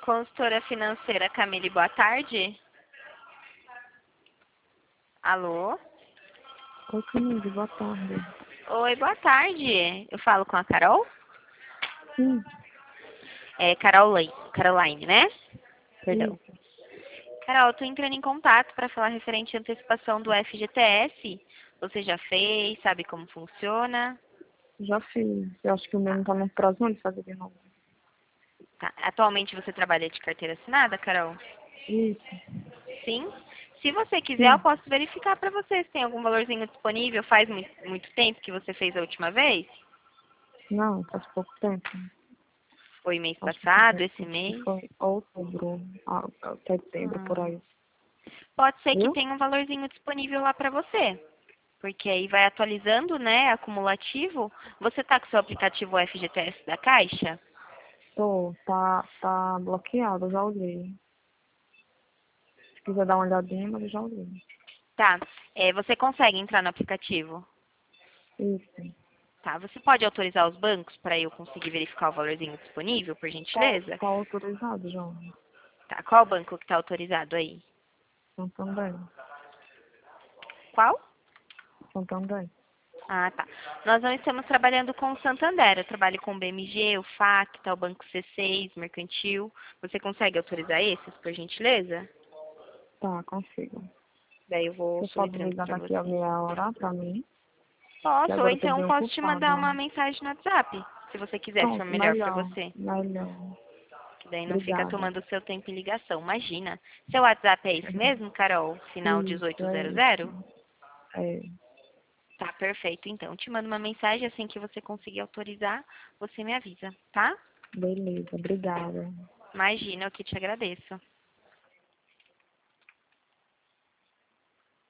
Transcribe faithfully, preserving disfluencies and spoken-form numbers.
Consultora financeira Camille, boa tarde. Alô? Oi, Camille, boa tarde. Oi, boa tarde. Eu falo com a Carol? Sim, É Caroline, Caroline, né? Perdão. isso. Carol, eu tô entrando em contato para falar referente à antecipação do F G T S. Você já fez? Sabe como funciona? Já fiz. Eu acho que o meu não tá mais prazo não de fazer de novo. Tá. Atualmente você trabalha de carteira assinada, Carol? Isso, Sim. Se você quiser, eu sim. posso verificar para você se tem algum valorzinho disponível. Faz muito, muito tempo que você fez a última vez? Não, faz pouco tempo. Foi mês Acho que foi, passado, esse acho que mês? foi outubro, ah, ah, setembro, por Hum. aí. Pode ser que Viu? tenha um valorzinho disponível lá para você. Porque aí vai atualizando, né, acumulativo. Você tá com o seu aplicativo F G T S da Caixa? Tô, tá, tá bloqueado, eu já olhei. Se quiser dar uma olhadinha, mas eu já olhei. Tá. É, você consegue entrar no aplicativo? Isso. Tá. Você pode autorizar os bancos para eu conseguir verificar o valorzinho disponível, por Tá, gentileza? tá autorizado, João. Tá. Qual banco que tá autorizado aí? Santander. Qual? Santander. Ah, tá. Nós não estamos trabalhando com o Santander. Eu trabalho com o B M G, o F A C, tá, o Banco C seis, Mercantil. Você consegue autorizar esses, por gentileza? Tá, consigo. Daí eu vou Você pode soletrando ligar para daqui a você. meia hora pra mim? Que Posso, ou agora eu tô então bem posso te mandar ocupada. uma mensagem no WhatsApp, se você quiser, se for Pronto, melhor para melhor, você. melhor. Que daí não fica Obrigada. tomando o seu tempo em ligação. Imagina. Seu WhatsApp é esse mesmo, Carol? Final Isso, é dezoito zero zero? isso. É, Tá, perfeito. Então, te mando uma mensagem assim que você conseguir autorizar, você me avisa, tá? beleza, obrigada. Imagina, eu que te agradeço.